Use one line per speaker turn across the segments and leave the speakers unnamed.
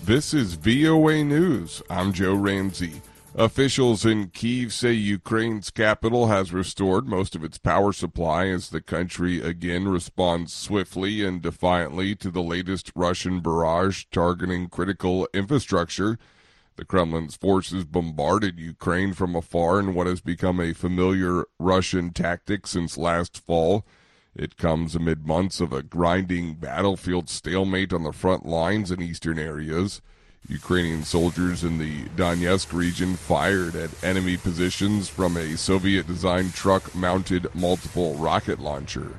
This is VOA News. I'm Joe Ramsey. Officials in Kyiv say Ukraine's capital has restored most of its power supply as the country again responds swiftly and defiantly to the latest Russian barrage targeting critical infrastructure. The Kremlin's forces bombarded Ukraine from afar in what has become a familiar Russian tactic since last fall. It comes amid months of a grinding battlefield stalemate on the front lines in eastern areas. Ukrainian soldiers in the Donetsk region fired at enemy positions from a Soviet-designed truck-mounted multiple rocket launcher.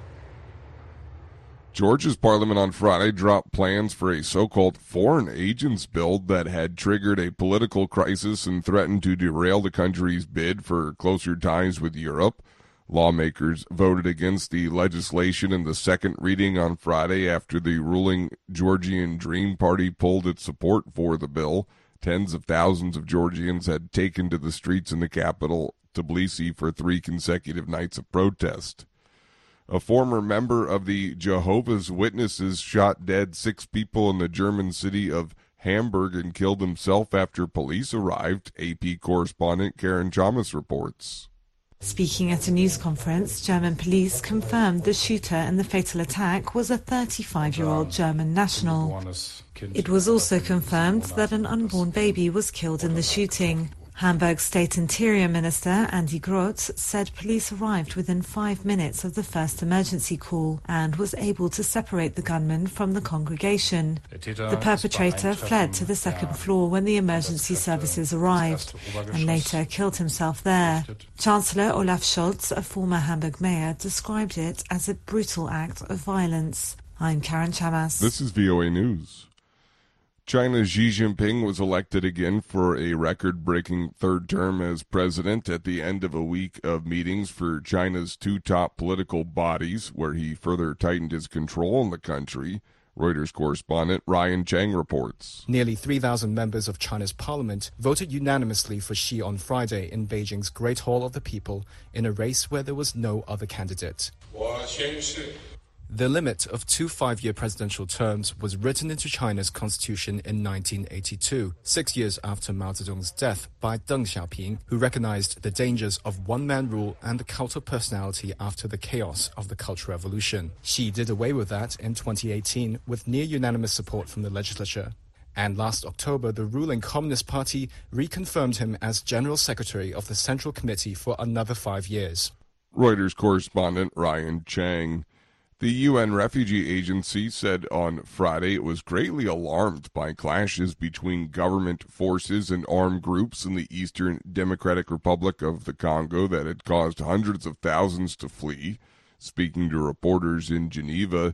Georgia's parliament on Friday dropped plans for a so-called foreign agents bill that had triggered a political crisis and threatened to derail the country's bid for closer ties with Europe. Lawmakers voted against the legislation in the second reading on Friday after the ruling Georgian Dream Party pulled its support for the bill. Tens of thousands of Georgians had taken to the streets in the capital, Tbilisi, for 3 consecutive nights of protest. A former member of the Jehovah's Witnesses shot dead 6 people in the German city of Hamburg and killed himself after police arrived, AP correspondent Karen Chamas reports.
Speaking at a news conference, German police confirmed the shooter in the fatal attack was a 35-year-old German national. It was also confirmed that an unborn baby was killed in the shooting. Hamburg State Interior Minister Andi Grotz said police arrived within 5 minutes of the first emergency call and was able to separate the gunman from the congregation. The perpetrator fled to the second floor when the emergency services arrived and later killed himself there. Chancellor Olaf Scholz, a former Hamburg mayor, described it as a brutal act of violence. I'm Karen Chamas.
This is VOA News. China's Xi Jinping was elected again for a record-breaking third term as president at the end of a week of meetings for China's 2 top political bodies, where he further tightened his control in the country. Reuters correspondent Ryan Chang reports.
Nearly 3,000 members of China's parliament voted unanimously for Xi on Friday in Beijing's Great Hall of the People in a race where there was no other candidate. The limit of 2 5-year presidential terms was written into China's constitution in 1982, 6 years after Mao Zedong's death by Deng Xiaoping, who recognized the dangers of one-man rule and the cult of personality after the chaos of the Cultural Revolution. Xi did away with that in 2018 with near-unanimous support from the legislature. And last October, the ruling Communist Party reconfirmed him as General Secretary of the Central Committee for another 5 years.
Reuters correspondent Ryan Chang. The UN Refugee Agency said on Friday it was greatly alarmed by clashes between government forces and armed groups in the Eastern Democratic Republic of the Congo that had caused hundreds of thousands to flee. Speaking to reporters in Geneva,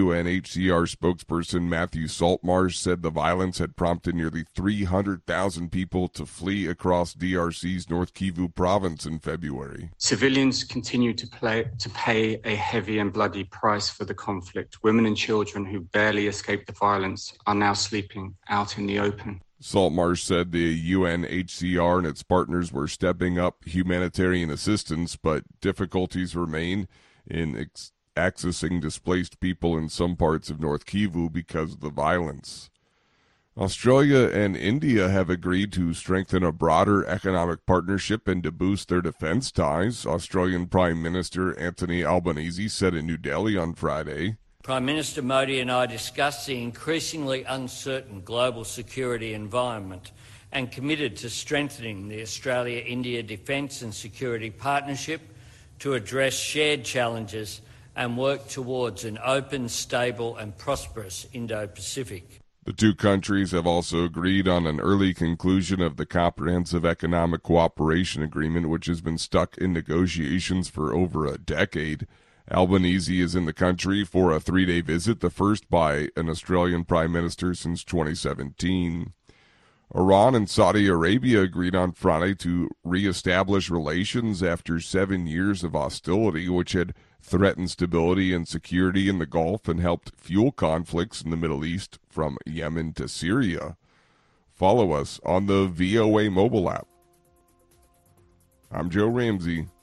UNHCR spokesperson Matthew Saltmarsh said the violence had prompted nearly 300,000 people to flee across DRC's North Kivu province in February.
Civilians continue to pay a heavy and bloody price for the conflict. Women and children who barely escaped the violence are now sleeping out in the open.
Saltmarsh said the UNHCR and its partners were stepping up humanitarian assistance, but difficulties remain in accessing displaced people in some parts of North Kivu because of the violence. Australia and India have agreed to strengthen a broader economic partnership and to boost their defense ties, Australian Prime Minister Anthony Albanese said in New Delhi on Friday.
Prime Minister Modi and I discussed the increasingly uncertain global security environment and committed to strengthening the Australia-India defence and security partnership to address shared challenges and work towards an open, stable and prosperous Indo-Pacific.
The 2 countries have also agreed on an early conclusion of the Comprehensive Economic Cooperation Agreement, which has been stuck in negotiations for over a decade. Albanese is in the country for a 3-day visit, the first by an Australian Prime Minister since 2017. Iran and Saudi Arabia agreed on Friday to re-establish relations after 7 years of hostility, which had threatened stability and security in the Gulf and helped fuel conflicts in the Middle East from Yemen to Syria. Follow us on the VOA mobile app. I'm Joe Ramsey.